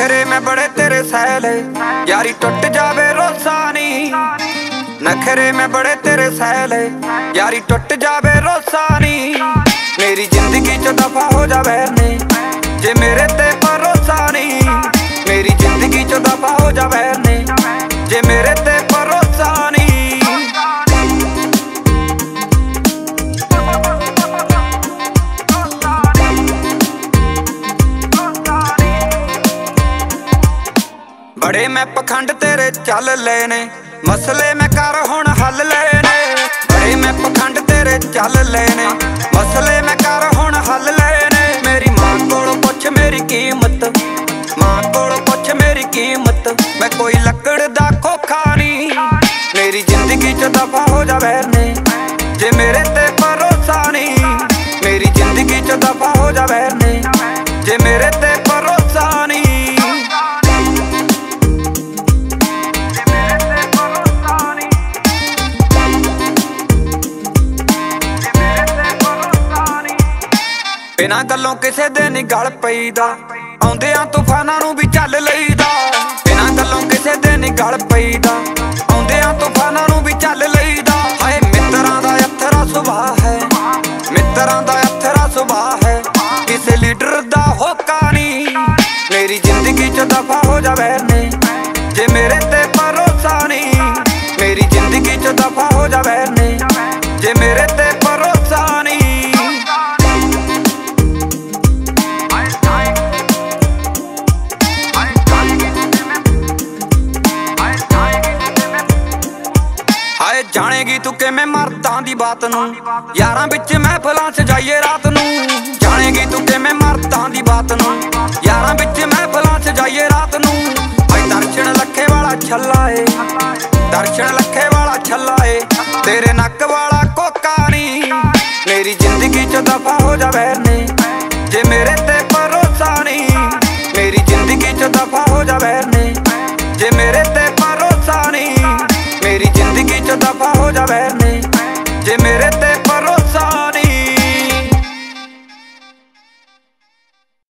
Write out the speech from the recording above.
नखरे मैं बड़े तेरे सहले यारी टुट जावे रोसा नी। नखरे मैं बड़े तेरे सहले यारी टुट जावे रोसा नी। मेरी जिंदगी च दफा हो जावे ने जे मेरे ते भरोसा नी। मेरी जिंदगी च दफा हो जावे ने जे मेरे ते भरोसा नी। बड़े मैं पखंड तेरे चल लेने मसले मैं कर हुण हल लेने। बड़े मैं पखंड तेरे चल लेने मसले मैं कर हुण हल लेने। मेरी मां कोलों पुछ मेरी कीमत, मां कोलों पुछ मेरी कीमत। मैं कोई लकड़ दा खोखा नहीं। मेरी जिंदगी च दफा हो जावे ने जे मेरे ते भरोसा नहीं। मेरी जिंदगी च दफा हो जावे ने जे मेरे ते भरोसा नहीं। बिना गल्लों किसे दे नी गल पईदा आउंदियां तूफानां नूं भी झल लईदा। बिना गल्लों किसे दे नी गल पईदा आउंदियां तूफानां नूं भी झल लईदा। हाय मित्तरां दा अथरा सुभाऽ है, मित्तरां दा अथरा सुभाऽ है। किसे लीडर दा होका नहीं। मेरी जिंदगी च दफा हो जावे ने जे मेरे ते भरोसा नहीं। मेरी जिंदगी च दफा हो जावे ने जे मेरे ते भरोसा नहीं। जानेगी तू किवें मर्दां दी बात नूं यारां विच महफिलां सजाइए रात नूं। जानेगी तू किवें मर्दां दी बात नूं यारां विच महफिलां सजाइए रात नूं। भाई दर्शन लखे वाला छल्ला ए, दर्शन लखे वाला छल्ला ए। तेरे नक वाला कोका नहीं। मेरी जिंदगी च दफा हो जावे